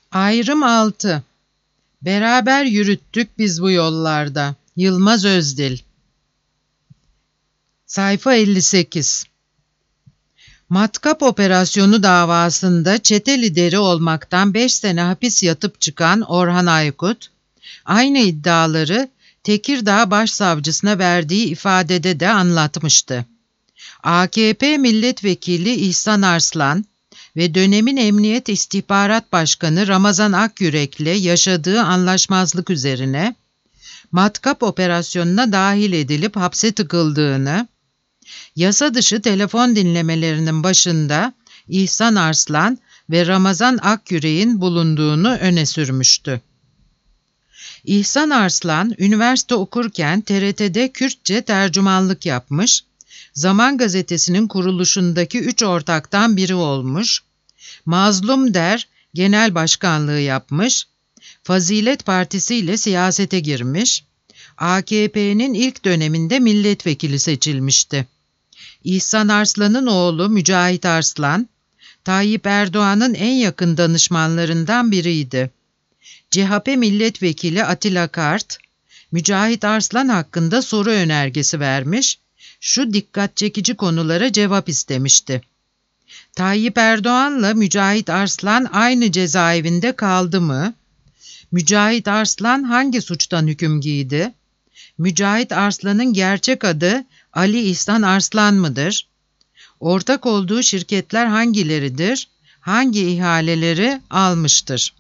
Ayrım 6. Beraber yürüttük biz bu yollarda. Yılmaz Özdil. Sayfa 58. Matkap operasyonu davasında çete lideri olmaktan 5 sene hapis yatıp çıkan Orhan Aykut, aynı iddiaları Tekirdağ Başsavcısına verdiği ifadede de anlatmıştı. AKP Milletvekili İhsan Arslan ve dönemin Emniyet İstihbarat Başkanı Ramazan Akyürek'le yaşadığı anlaşmazlık üzerine matkap operasyonuna dahil edilip hapse tıkıldığını, yasa dışı telefon dinlemelerinin başında İhsan Arslan ve Ramazan Akyürek'in bulunduğunu öne sürmüştü. İhsan Arslan, üniversite okurken TRT'de Kürtçe tercümanlık yapmış, Zaman Gazetesi'nin kuruluşundaki 3 ortaktan biri olmuş, Mazlum Der genel başkanlığı yapmış, Fazilet Partisi ile siyasete girmiş, AKP'nin ilk döneminde milletvekili seçilmişti. İhsan Arslan'ın oğlu Mücahit Arslan, Tayyip Erdoğan'ın en yakın danışmanlarından biriydi. CHP milletvekili Atilla Kart, Mücahit Arslan hakkında soru önergesi vermiş, şu dikkat çekici konulara cevap istemişti. Tayyip Erdoğan'la Mücahit Arslan aynı cezaevinde kaldı mı? Mücahit Arslan hangi suçtan hüküm giydi? Mücahit Arslan'ın gerçek adı Ali İhsan Arslan mıdır? Ortak olduğu şirketler hangileridir? Hangi ihaleleri almıştır?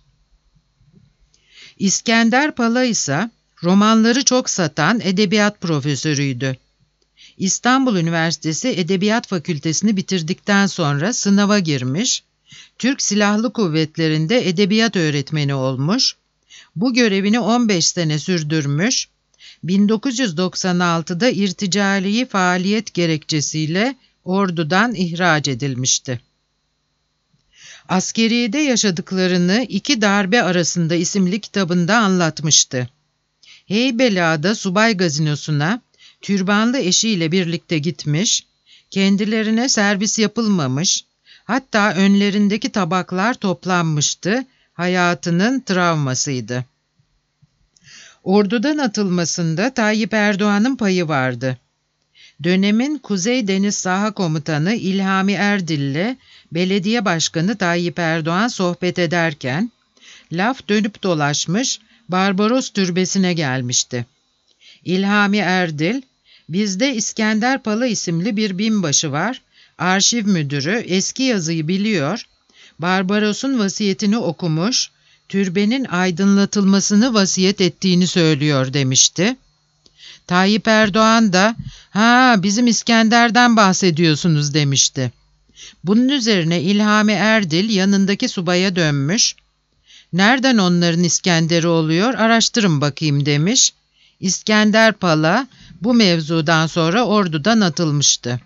İskender Pala ise romanları çok satan edebiyat profesörüydü. İstanbul Üniversitesi Edebiyat Fakültesini bitirdikten sonra sınava girmiş, Türk Silahlı Kuvvetleri'nde edebiyat öğretmeni olmuş, bu görevini 15 sene sürdürmüş, 1996'da irticali faaliyet gerekçesiyle ordudan ihraç edilmişti. Askeriyede yaşadıklarını İki Darbe Arasında isimli kitabında anlatmıştı. Heybeliada subay gazinosuna türbanlı eşiyle birlikte gitmiş, kendilerine servis yapılmamış, hatta önlerindeki tabaklar toplanmıştı, hayatının travmasıydı. Ordudan atılmasında Tayyip Erdoğan'ın payı vardı. Dönemin Kuzey Deniz Saha Komutanı İlhami Erdil'le Belediye Başkanı Tayyip Erdoğan sohbet ederken, laf dönüp dolaşmış, Barbaros Türbesi'ne gelmişti. İlhami Erdil, bizde İskender Pala isimli bir binbaşı var, arşiv müdürü eski yazıyı biliyor, Barbaros'un vasiyetini okumuş, türbenin aydınlatılmasını vasiyet ettiğini söylüyor demişti. Tayyip Erdoğan da, "Ha, bizim İskender'den bahsediyorsunuz," demişti. Bunun üzerine İlhami Erdil yanındaki subaya dönmüş, "Nereden onların İskender'i oluyor, araştırın bakayım," demiş. İskender Pala bu mevzudan sonra ordudan atılmıştı.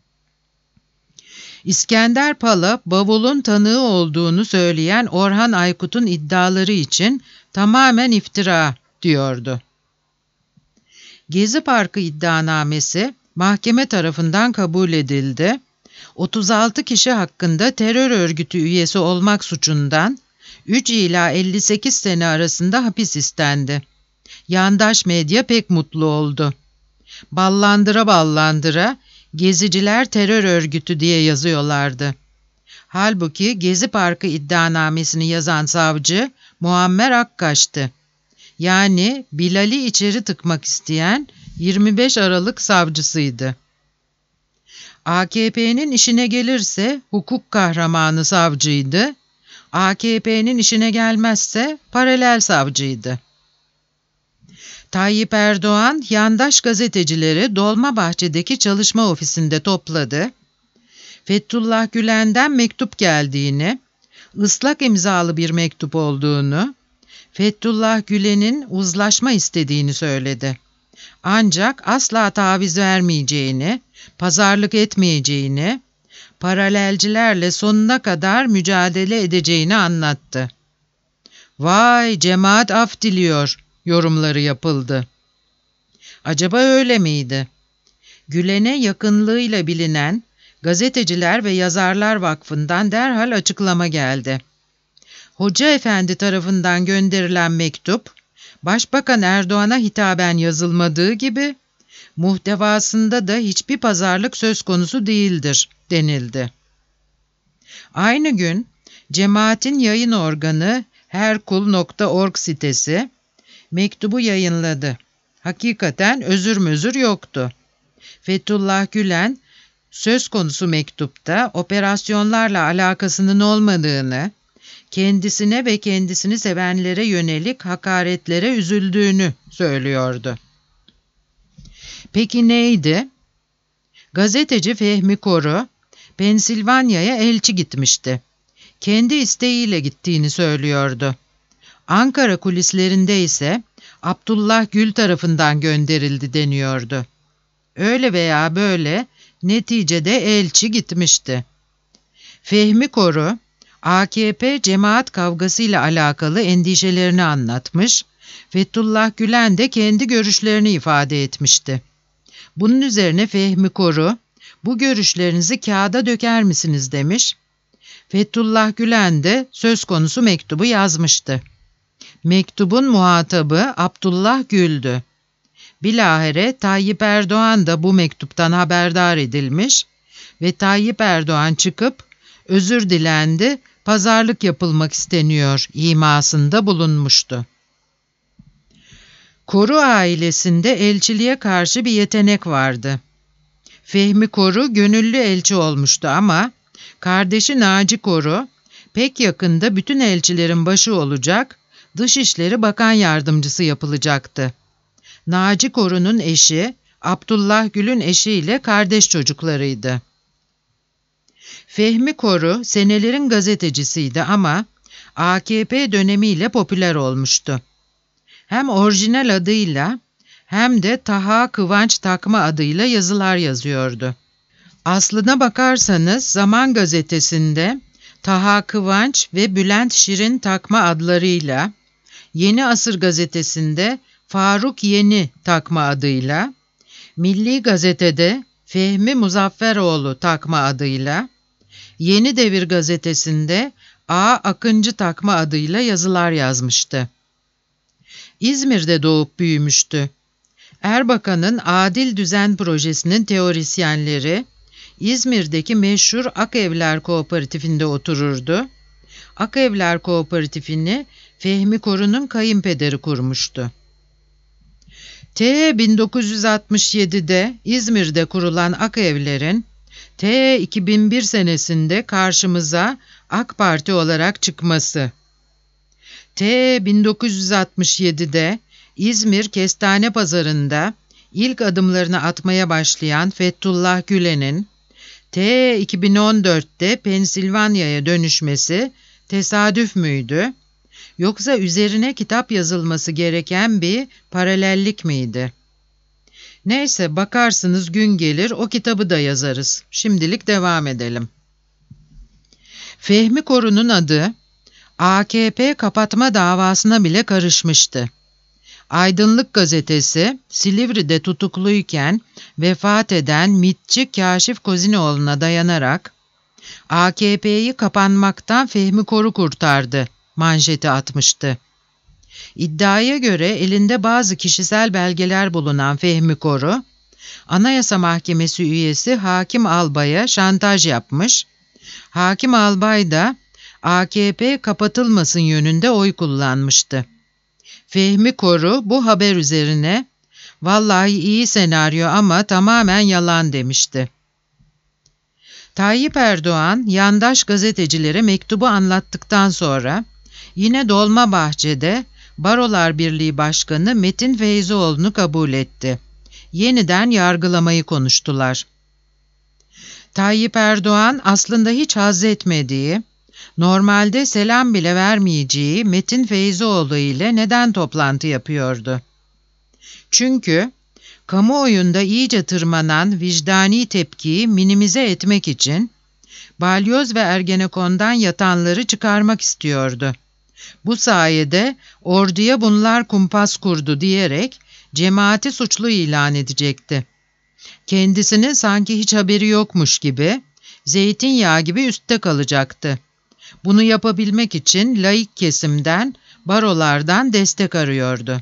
İskender Pala, bavulun tanığı olduğunu söyleyen Orhan Aykut'un iddiaları için tamamen iftira diyordu. Gezi Parkı iddianamesi mahkeme tarafından kabul edildi. 36 kişi hakkında terör örgütü üyesi olmak suçundan 3 ila 58 sene arasında hapis istendi. Yandaş medya pek mutlu oldu. Ballandıra ballandıra geziciler terör örgütü diye yazıyorlardı. Halbuki Gezi Parkı iddianamesini yazan savcı Muammer Akkaş'tı. Yani Bilal'i içeri tıkmak isteyen 25 Aralık savcısıydı. AKP'nin işine gelirse hukuk kahramanı savcıydı. AKP'nin işine gelmezse paralel savcıydı. Tayyip Erdoğan yandaş gazetecileri Dolmabahçe'deki çalışma ofisinde topladı. Fethullah Gülen'den mektup geldiğini, ıslak imzalı bir mektup olduğunu, Fethullah Gülen'in uzlaşma istediğini söyledi. Ancak asla taviz vermeyeceğini, pazarlık etmeyeceğini, paralelcilerle sonuna kadar mücadele edeceğini anlattı. "Vay, cemaat af diliyor," yorumları yapıldı. Acaba öyle miydi? Gülen'e yakınlığıyla bilinen Gazeteciler ve Yazarlar Vakfı'ndan derhal açıklama geldi. Hoca Efendi tarafından gönderilen mektup, Başbakan Erdoğan'a hitaben yazılmadığı gibi, muhtevasında da hiçbir pazarlık söz konusu değildir denildi. Aynı gün cemaatin yayın organı herkul.org sitesi mektubu yayınladı. Hakikaten özür mözür yoktu. Fethullah Gülen söz konusu mektupta operasyonlarla alakasının olmadığını, kendisine ve kendisini sevenlere yönelik hakaretlere üzüldüğünü söylüyordu. Peki neydi? Gazeteci Fehmi Koru, Pensilvanya'ya elçi gitmişti. Kendi isteğiyle gittiğini söylüyordu. Ankara kulislerinde ise Abdullah Gül tarafından gönderildi deniyordu. Öyle veya böyle neticede elçi gitmişti. Fehmi Koru, AKP cemaat kavgasıyla alakalı endişelerini anlatmış, Fethullah Gülen de kendi görüşlerini ifade etmişti. Bunun üzerine Fehmi Koru, bu görüşlerinizi kağıda döker misiniz demiş. Fethullah Gülen de söz konusu mektubu yazmıştı. Mektubun muhatabı Abdullah Gül'dü. Bilahare Tayyip Erdoğan da bu mektuptan haberdar edilmiş ve Tayyip Erdoğan çıkıp özür dilendi, pazarlık yapılmak isteniyor imasında bulunmuştu. Koru ailesinde elçiliğe karşı bir yetenek vardı. Fehmi Koru gönüllü elçi olmuştu ama kardeşi Naci Koru pek yakında bütün elçilerin başı olacak, Dışişleri Bakan Yardımcısı yapılacaktı. Naci Koru'nun eşi, Abdullah Gül'ün eşiyle kardeş çocuklarıydı. Fehmi Koru senelerin gazetecisiydi ama AKP dönemiyle popüler olmuştu. Hem orijinal adıyla hem de Taha Kıvanç Takma adıyla yazılar yazıyordu. Aslına bakarsanız Zaman Gazetesi'nde Taha Kıvanç ve Bülent Şirin Takma adlarıyla, Yeni Asır Gazetesi'nde Faruk Yeni Takma adıyla, Milli Gazete'de Fehmi Muzafferoğlu Takma adıyla, Yeni Devir Gazetesi'nde A. Akıncı Takma adıyla yazılar yazmıştı. İzmir'de doğup büyümüştü. Erbakan'ın Adil Düzen Projesi'nin teorisyenleri, İzmir'deki meşhur Akevler Kooperatifinde otururdu. Akevler Kooperatifini Fehmi Koru'nun kayınpederi kurmuştu. 1967'de İzmir'de kurulan Akevler'in 2001 senesinde karşımıza AK Parti olarak çıkması. 1967'de İzmir Kestane Pazarı'nda ilk adımlarını atmaya başlayan Fethullah Gülen'in 2014'te Pensilvanya'ya dönüşmesi tesadüf müydü? Yoksa üzerine kitap yazılması gereken bir paralellik miydi? Neyse bakarsınız gün gelir o kitabı da yazarız. Şimdilik devam edelim. Fehmi Koru'nun adı AKP kapatma davasına bile karışmıştı. Aydınlık Gazetesi, Silivri'de tutukluyken vefat eden MİTçi Kaşif Kozinoğlu'na dayanarak AKP'yi kapanmaktan Fehmi Koru kurtardı manşeti atmıştı. İddiaya göre elinde bazı kişisel belgeler bulunan Fehmi Koru, Anayasa Mahkemesi üyesi Hakim Albay'a şantaj yapmış, Hakim Albay da AKP kapatılmasın yönünde oy kullanmıştı. Fehmi Koru bu haber üzerine "Vallahi iyi senaryo ama tamamen yalan" demişti. Tayyip Erdoğan yandaş gazetecilere mektubu anlattıktan sonra yine Dolmabahçe'de Barolar Birliği Başkanı Metin Feyzioğlu'nu kabul etti. Yeniden yargılamayı konuştular. Tayyip Erdoğan aslında hiç haz etmediği, normalde selam bile vermeyeceği Metin Feyzioğlu ile neden toplantı yapıyordu? Çünkü kamuoyunda iyice tırmanan vicdani tepkiyi minimize etmek için Balyoz ve Ergenekon'dan yatanları çıkarmak istiyordu. Bu sayede orduya bunlar kumpas kurdu diyerek cemaati suçlu ilan edecekti. Kendisinin sanki hiç haberi yokmuş gibi, zeytinyağı gibi üstte kalacaktı. Bunu yapabilmek için laik kesimden, barolardan destek arıyordu.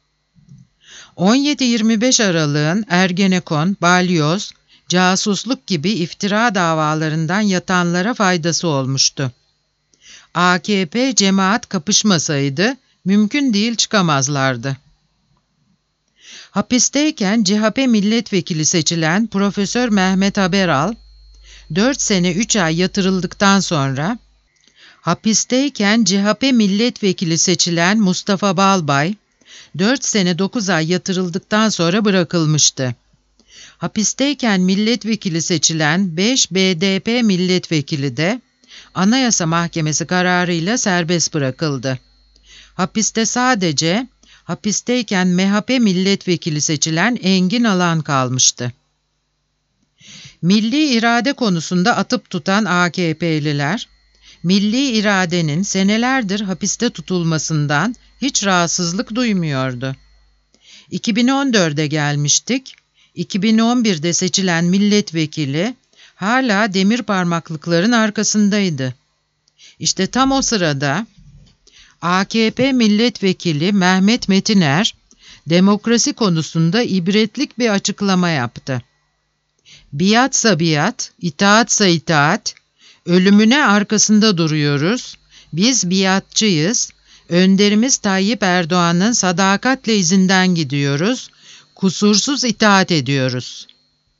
17-25 Aralık'ın Ergenekon, Balyoz, casusluk gibi iftira davalarından yatanlara faydası olmuştu. AKP cemaat kapışmasaydı mümkün değil çıkamazlardı. Hapisteyken CHP milletvekili seçilen Profesör Mehmet Haberal, 4 sene 3 ay yatırıldıktan sonra, hapisteyken CHP milletvekili seçilen Mustafa Balbay, 4 sene 9 ay yatırıldıktan sonra bırakılmıştı. Hapisteyken milletvekili seçilen 5 BDP milletvekili de Anayasa Mahkemesi kararıyla serbest bırakıldı. Hapiste sadece hapisteyken MHP milletvekili seçilen Engin Alan kalmıştı. Milli irade konusunda atıp tutan AKP'liler, milli iradenin senelerdir hapiste tutulmasından hiç rahatsızlık duymuyordu. 2014'e gelmiştik, 2011'de seçilen milletvekili hala demir parmaklıkların arkasındaydı. İşte tam o sırada AKP milletvekili Mehmet Metiner, demokrasi konusunda ibretlik bir açıklama yaptı. Biatsa biat, itaatsa itaat, ölümüne arkasında duruyoruz, biz biatçıyız, önderimiz Tayyip Erdoğan'ın sadakatle izinden gidiyoruz, kusursuz itaat ediyoruz.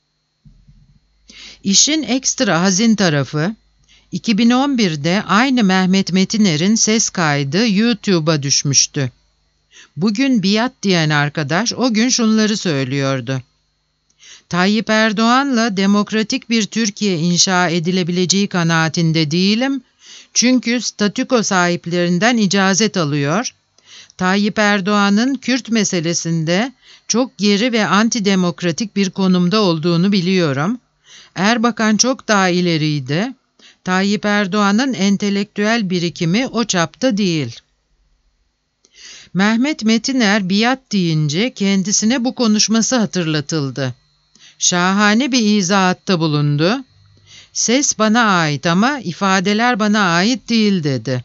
İşin ekstra hazin tarafı, 2011'de aynı Mehmet Metiner'in ses kaydı YouTube'a düşmüştü. Bugün biat diyen arkadaş o gün şunları söylüyordu. Tayyip Erdoğan'la demokratik bir Türkiye inşa edilebileceği kanaatinde değilim, çünkü statüko sahiplerinden icazet alıyor. Tayyip Erdoğan'ın Kürt meselesinde çok geri ve antidemokratik bir konumda olduğunu biliyorum. Erbakan çok daha ileriydi. Tayyip Erdoğan'ın entelektüel birikimi o çapta değil. Mehmet Metiner biat deyince kendisine bu konuşması hatırlatıldı. Şahane bir izahatta bulundu. Ses bana ait ama ifadeler bana ait değil dedi.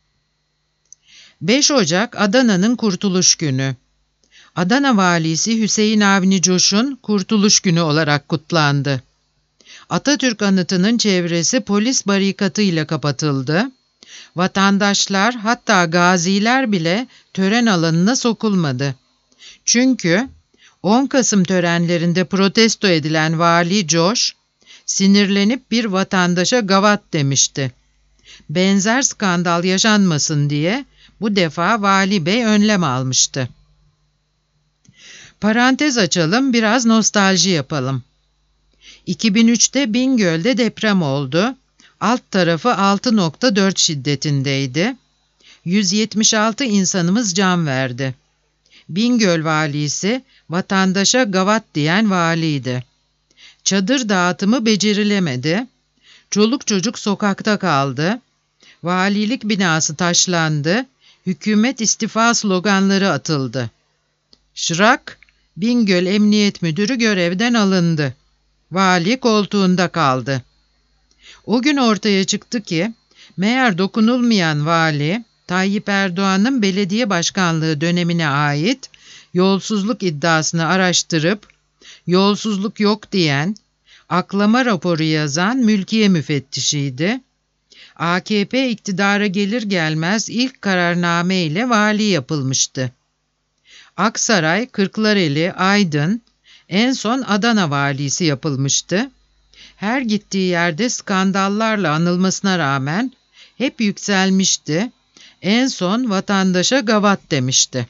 5 Ocak Adana'nın Kurtuluş Günü. Adana Valisi Hüseyin Avni Coş'un Kurtuluş Günü olarak kutlandı. Atatürk anıtının çevresi polis barikatıyla kapatıldı. Vatandaşlar, hatta gaziler bile tören alanına sokulmadı. Çünkü 10 Kasım törenlerinde protesto edilen Vali Coş, sinirlenip bir vatandaşa gavat demişti. Benzer skandal yaşanmasın diye bu defa Vali Bey önlem almıştı. Parantez açalım, biraz nostalji yapalım. 2003'te Bingöl'de deprem oldu. Alt tarafı 6.4 şiddetindeydi. 176 insanımız can verdi. Bingöl valisi vatandaşa gavat diyen valiydi. Çadır dağıtımı becerilemedi. Çoluk çocuk sokakta kaldı. Valilik binası taşlandı. Hükümet istifa sloganları atıldı. Şırak, Bingöl Emniyet Müdürü görevden alındı. Vali koltuğunda kaldı. O gün ortaya çıktı ki, meğer dokunulmayan vali, Tayyip Erdoğan'ın belediye başkanlığı dönemine ait yolsuzluk iddiasını araştırıp, yolsuzluk yok diyen, aklama raporu yazan mülkiye müfettişiydi. AKP iktidara gelir gelmez ilk kararname ile vali yapılmıştı. Aksaray, Kırklareli, Aydın, en son Adana valisi yapılmıştı. Her gittiği yerde skandallarla anılmasına rağmen hep yükselmişti. En son vatandaşa gavat demişti.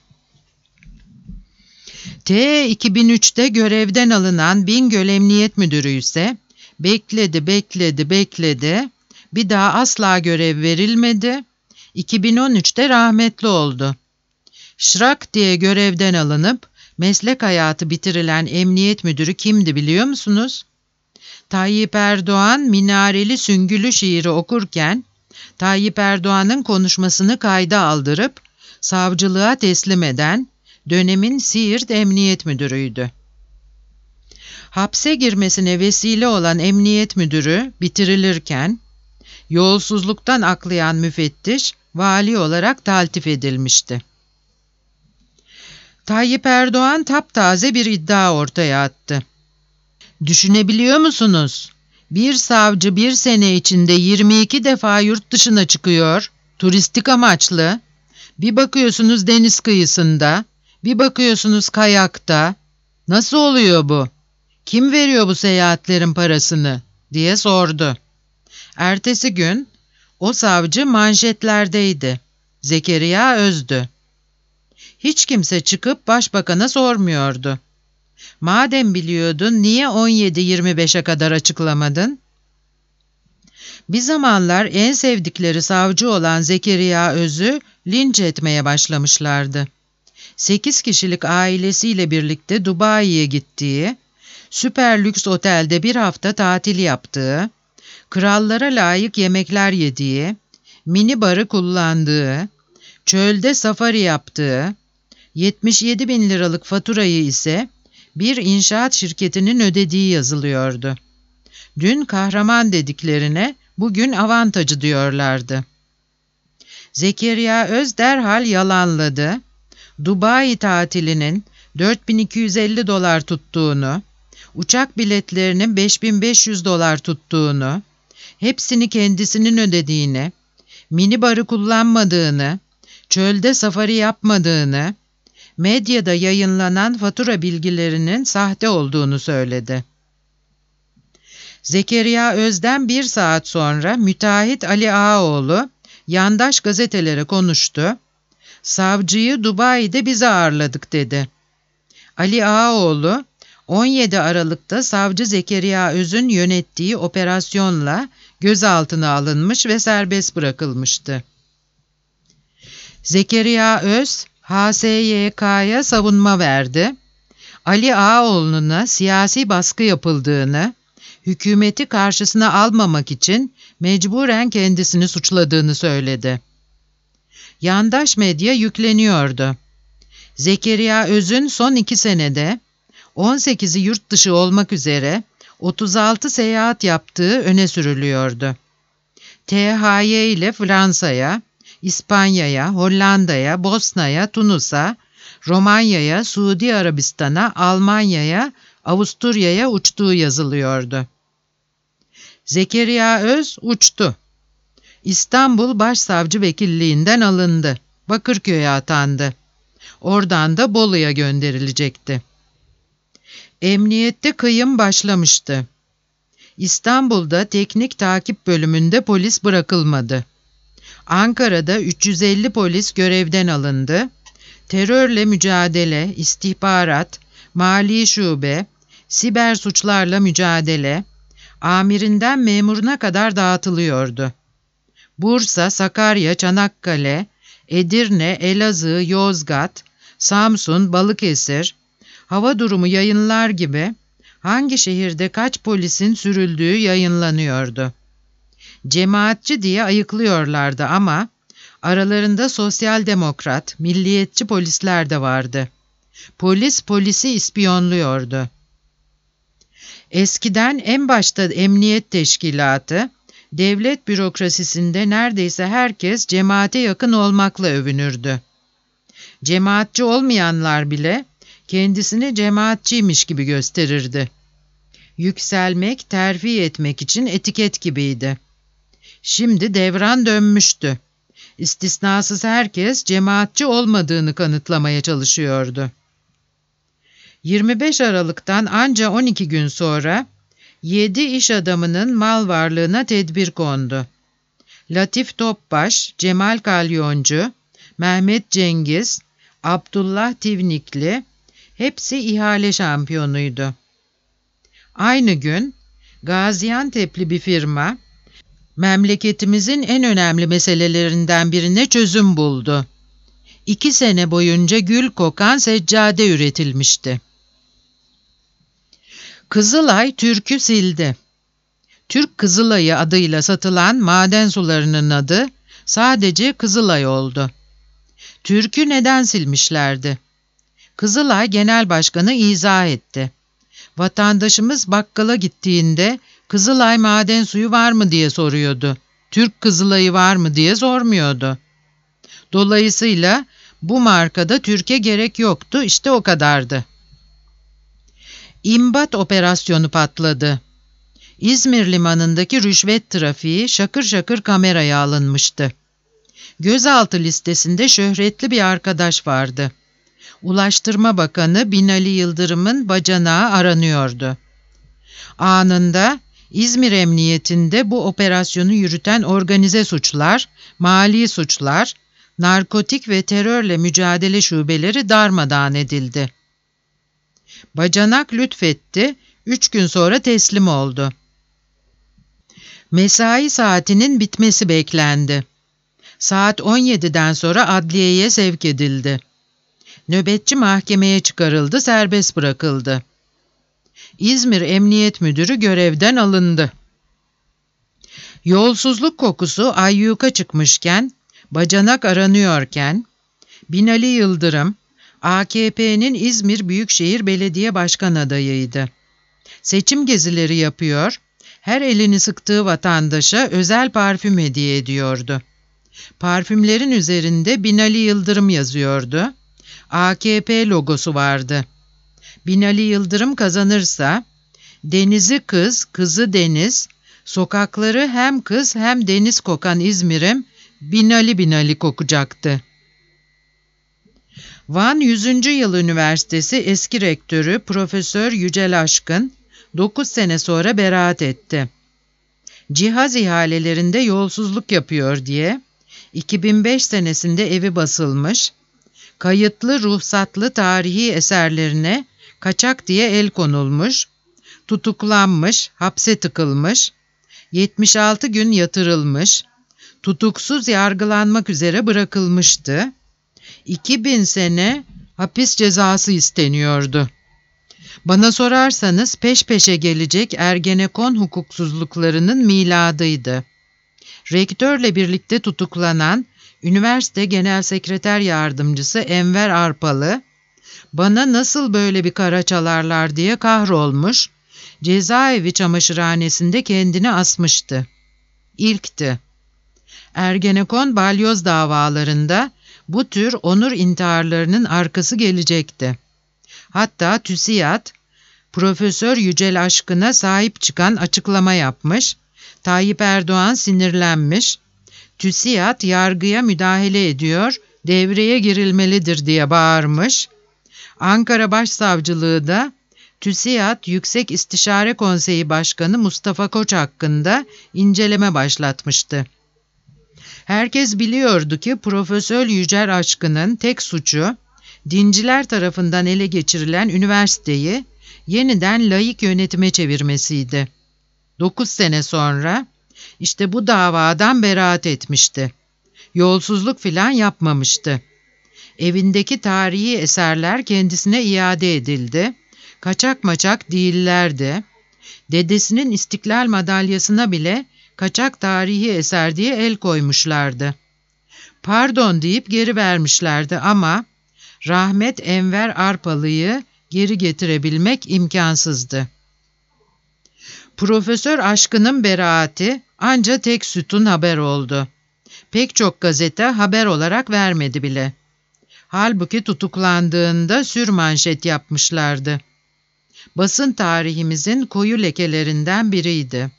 2003'te görevden alınan Bingöl Emniyet Müdürü ise bekledi. Bir daha asla görev verilmedi. 2013'te rahmetli oldu. Şırak diye görevden alınıp meslek hayatı bitirilen emniyet müdürü kimdi biliyor musunuz? Tayyip Erdoğan Minareli Süngülü şiiri okurken Tayyip Erdoğan'ın konuşmasını kayda aldırıp savcılığa teslim eden dönemin Siirt Emniyet Müdürü'ydü. Hapse girmesine vesile olan emniyet müdürü bitirilirken Yolsuzluktan aklayan müfettiş, vali olarak taltif edilmişti. Tayyip Erdoğan taptaze bir iddia ortaya attı. Düşünebiliyor musunuz? Bir savcı bir sene içinde 22 defa yurt dışına çıkıyor, turistik amaçlı. Bir bakıyorsunuz deniz kıyısında, bir bakıyorsunuz kayakta. Nasıl oluyor bu? Kim veriyor bu seyahatlerin parasını? Diye sordu. Ertesi gün o savcı manşetlerdeydi. Zekeriya Öz'dü. Hiç kimse çıkıp başbakana sormuyordu. Madem biliyordun niye 17-25'e kadar açıklamadın? Bir zamanlar en sevdikleri savcı olan Zekeriya Öz'ü linç etmeye başlamışlardı. 8 kişilik ailesiyle birlikte Dubai'ye gittiği, süper lüks otelde bir hafta tatil yaptığı, krallara layık yemekler yediği, mini barı kullandığı, çölde safari yaptığı, 77 bin liralık faturayı ise bir inşaat şirketinin ödediği yazılıyordu. Dün kahraman dediklerine bugün avantajı diyorlardı. Zekeriya Öz derhal yalanladı. Dubai tatilinin 4.250 dolar tuttuğunu, uçak biletlerinin 5.500 dolar tuttuğunu, hepsini kendisinin ödediğini, minibarı kullanmadığını, çölde safari yapmadığını, medyada yayınlanan fatura bilgilerinin sahte olduğunu söyledi. Zekeriya Öz'den bir saat sonra müteahhit Ali Ağaoğlu yandaş gazetelere konuştu. Savcıyı Dubai'de biz ağırladık dedi. Ali Ağaoğlu 17 Aralık'ta savcı Zekeriya Öz'ün yönettiği operasyonla gözaltına alınmış ve serbest bırakılmıştı. Zekeriya Öz HSYK'ya savunma verdi. Ali Ağaoğlu'na siyasi baskı yapıldığını, hükümeti karşısına almamak için mecburen kendisini suçladığını söyledi. Yandaş medya yükleniyordu. Zekeriya Öz'ün son 2 senede 18'i yurt dışı olmak üzere 36 seyahat yaptığı öne sürülüyordu. THY ile Fransa'ya, İspanya'ya, Hollanda'ya, Bosna'ya, Tunus'a, Romanya'ya, Suudi Arabistan'a, Almanya'ya, Avusturya'ya uçtuğu yazılıyordu. Zekeriya Öz uçtu. İstanbul Başsavcı Vekilliğinden alındı. Bakırköy'e atandı. Oradan da Bolu'ya gönderilecekti. Emniyette kıyım başlamıştı. İstanbul'da teknik takip bölümünde polis bırakılmadı. Ankara'da 350 polis görevden alındı. Terörle mücadele, istihbarat, mali şube, siber suçlarla mücadele, amirinden memuruna kadar dağıtılıyordu. Bursa, Sakarya, Çanakkale, Edirne, Elazığ, Yozgat, Samsun, Balıkesir, hava durumu yayınlar gibi hangi şehirde kaç polisin sürüldüğü yayınlanıyordu. Cemaatçi diye ayıklıyorlardı ama aralarında sosyal demokrat, milliyetçi polisler de vardı. Polis polisi ispiyonluyordu. Eskiden en başta emniyet teşkilatı, devlet bürokrasisinde neredeyse herkes cemaate yakın olmakla övünürdü. Cemaatçi olmayanlar bile kendisini cemaatçiymiş gibi gösterirdi. Yükselmek, terfi etmek için etiket gibiydi. Şimdi devran dönmüştü. İstisnasız herkes cemaatçi olmadığını kanıtlamaya çalışıyordu. 25 Aralık'tan anca 12 gün sonra 7 iş adamının mal varlığına tedbir kondu. Latif Topbaş, Cemal Kalyoncu, Mehmet Cengiz, Abdullah Tivnikli hepsi ihale şampiyonuydu. Aynı gün Gaziantep'li bir firma memleketimizin en önemli meselelerinden birine çözüm buldu. 2 sene boyunca gül kokan seccade üretilmişti. Kızılay Türk'ü sildi. Türk Kızılayı adıyla satılan maden sularının adı sadece Kızılay oldu. Türk'ü neden silmişlerdi? Kızılay Genel Başkanı izah etti. Vatandaşımız bakkala gittiğinde Kızılay maden suyu var mı diye soruyordu. Türk Kızılay'ı var mı diye sormuyordu. Dolayısıyla bu markada Türkiye gerek yoktu, işte o kadardı. İmbat operasyonu patladı. İzmir limanındaki rüşvet trafiği şakır şakır kameraya alınmıştı. Gözaltı listesinde şöhretli bir arkadaş vardı. Ulaştırma Bakanı Binali Yıldırım'ın bacanağı aranıyordu. Anında İzmir Emniyetinde bu operasyonu yürüten organize suçlar, mali suçlar, narkotik ve terörle mücadele şubeleri darmadağın edildi. Bacanak lütfetti, 3 gün sonra teslim oldu. Mesai saatinin bitmesi beklendi. Saat 17'den sonra adliyeye sevk edildi. Nöbetçi mahkemeye çıkarıldı, serbest bırakıldı. İzmir Emniyet Müdürü görevden alındı. Yolsuzluk kokusu ayyuka çıkmışken, bacanak aranıyorken, Binali Yıldırım, AKP'nin İzmir Büyükşehir Belediye Başkan adayıydı. Seçim gezileri yapıyor, her elini sıktığı vatandaşa özel parfüm hediye ediyordu. Parfümlerin üzerinde Binali Yıldırım yazıyordu. AKP logosu vardı. Binali Yıldırım kazanırsa, denizi kız, kızı deniz, sokakları hem kız hem deniz kokan İzmir'im Binali Binali kokacaktı. Van 100. Yıl Üniversitesi eski rektörü Profesör Yücel Aşkın 9 sene sonra beraat etti. Cihaz ihalelerinde yolsuzluk yapıyor diye 2005 senesinde evi basılmış, kayıtlı ruhsatlı tarihi eserlerine kaçak diye el konulmuş, tutuklanmış, hapse tıkılmış, 76 gün yatırılmış, tutuksuz yargılanmak üzere bırakılmıştı. 2000 sene hapis cezası isteniyordu. Bana sorarsanız peş peşe gelecek Ergenekon hukuksuzluklarının miladıydı. Rektörle birlikte tutuklanan üniversite genel sekreter yardımcısı Enver Arpalı, bana nasıl böyle bir kara çalarlar diye kahrolmuş, cezaevi çamaşırhanesinde kendini asmıştı. İlkti. Ergenekon balyoz davalarında bu tür onur intiharlarının arkası gelecekti. Hatta TÜSİAD, Profesör Yücel Aşkın'a sahip çıkan açıklama yapmış, Tayyip Erdoğan sinirlenmiş, TÜSİAD yargıya müdahale ediyor, devreye girilmelidir diye bağırmış, Ankara Başsavcılığı da TÜSİAD Yüksek İstişare Konseyi Başkanı Mustafa Koç hakkında inceleme başlatmıştı. Herkes biliyordu ki Profesör Yücel Aşkın'ın tek suçu, dinciler tarafından ele geçirilen üniversiteyi yeniden laik yönetime çevirmesiydi. 9 sene sonra işte bu davadan beraat etmişti. Yolsuzluk filan yapmamıştı. Evindeki tarihi eserler kendisine iade edildi. Kaçak maçak değillerdi. Dedesinin İstiklal Madalyası'na bile kaçak tarihi eser diye el koymuşlardı. Pardon deyip geri vermişlerdi ama rahmet Enver Arpalı'yı geri getirebilmek imkansızdı. Profesör Aşkın'ın beraati anca tek sütun haber oldu. Pek çok gazete haber olarak vermedi bile. Halbuki tutuklandığında sürmanşet yapmışlardı. Basın tarihimizin koyu lekelerinden biriydi.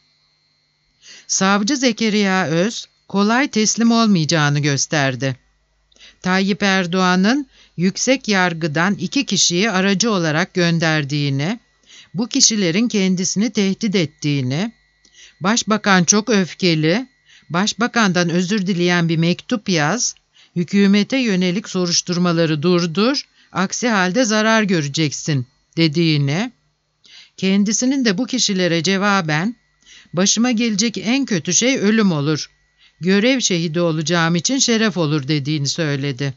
Savcı Zekeriya Öz kolay teslim olmayacağını gösterdi. Tayyip Erdoğan'ın yüksek yargıdan 2 kişiyi aracı olarak gönderdiğini, bu kişilerin kendisini tehdit ettiğini, başbakan çok öfkeli, başbakandan özür dileyen bir mektup yaz, hükümete yönelik soruşturmaları durdur, aksi halde zarar göreceksin dediğini, kendisinin de bu kişilere cevaben, başıma gelecek en kötü şey ölüm olur, görev şehidi olacağım için şeref olur dediğini söyledi.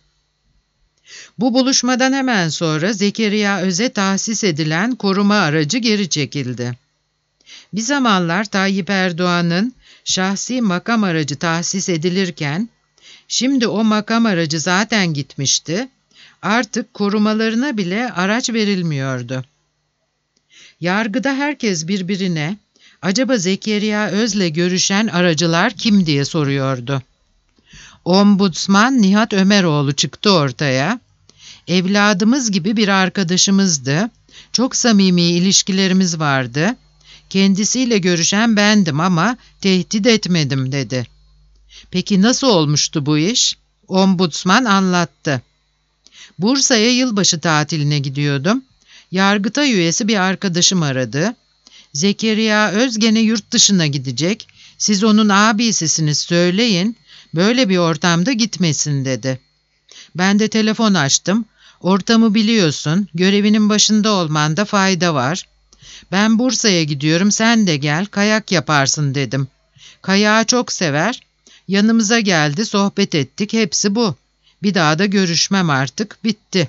Bu buluşmadan hemen sonra Zekeriya Öz'e tahsis edilen koruma aracı geri çekildi. Bir zamanlar Tayyip Erdoğan'ın şahsi makam aracı tahsis edilirken, şimdi o makam aracı zaten gitmişti, artık korumalarına bile araç verilmiyordu. Yargıda herkes birbirine, Acaba Zekeriya Öz'le görüşen aracılar kim diye soruyordu. Ombudsman Nihat Ömeroğlu çıktı ortaya. Evladımız gibi bir arkadaşımızdı. Çok samimi ilişkilerimiz vardı. Kendisiyle görüşen bendim ama tehdit etmedim dedi. Peki nasıl olmuştu bu iş? Ombudsman anlattı. Bursa'ya yılbaşı tatiline gidiyordum. Yargıtay üyesi bir arkadaşım aradı. Zekeriya Öz gene yurt dışına gidecek. Siz onun abisisiniz söyleyin. Böyle bir ortamda gitmesin dedi. Ben de telefon açtım. Ortamı biliyorsun. Görevinin başında olmanda fayda var. Ben Bursa'ya gidiyorum sen de gel kayak yaparsın dedim. Kayağı çok sever. Yanımıza geldi sohbet ettik hepsi bu. Bir daha da görüşmem artık bitti.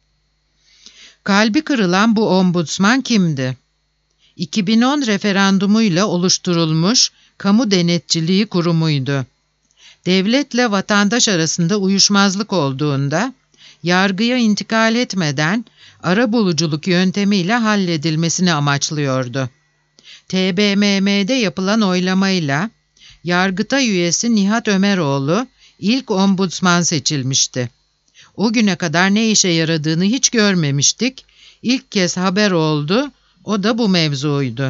Kalbi kırılan bu ombudsman kimdi? 2010 referandumuyla oluşturulmuş Kamu Denetçiliği Kurumu'ydu. Devletle vatandaş arasında uyuşmazlık olduğunda yargıya intikal etmeden arabuluculuk yöntemiyle halledilmesini amaçlıyordu. TBMM'de yapılan oylamayla Yargıtay üyesi Nihat Ömeroğlu ilk ombudsman seçilmişti. O güne kadar ne işe yaradığını hiç görmemiştik. İlk kez haber oldu, o da bu mevzuydu.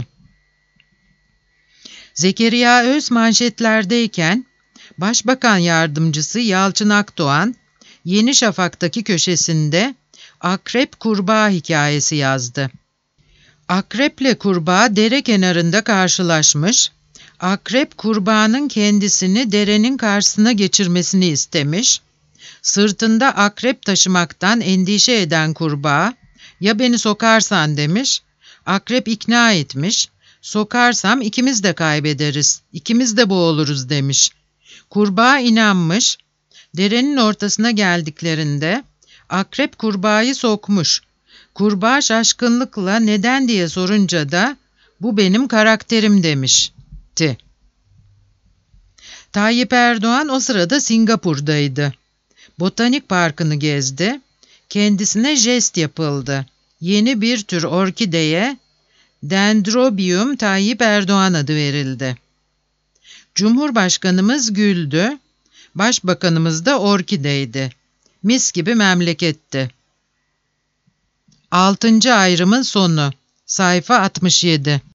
Zekeriya Öz manşetlerdeyken Başbakan Yardımcısı Yalçın Akdoğan, Yeni Şafak'taki köşesinde Akrep Kurbağa hikayesi yazdı. Akreple kurbağa dere kenarında karşılaşmış, akrep kurbağanın kendisini derenin karşısına geçirmesini istemiş, sırtında akrep taşımaktan endişe eden kurbağa, ya beni sokarsan demiş, akrep ikna etmiş, sokarsam ikimiz de kaybederiz, ikimiz de boğuluruz demiş. Kurbağa inanmış, derenin ortasına geldiklerinde akrep kurbağayı sokmuş. Kurbağa şaşkınlıkla neden diye sorunca da bu benim karakterim demişti. Tayyip Erdoğan o sırada Singapur'daydı. Botanik Parkı'nı gezdi. Kendisine jest yapıldı. Yeni bir tür orkideye Dendrobium Tayyip Erdoğan adı verildi. Cumhurbaşkanımız güldü. Başbakanımız da orkideydi. Mis gibi memleketti. 6. ayrımın sonu. Sayfa 67.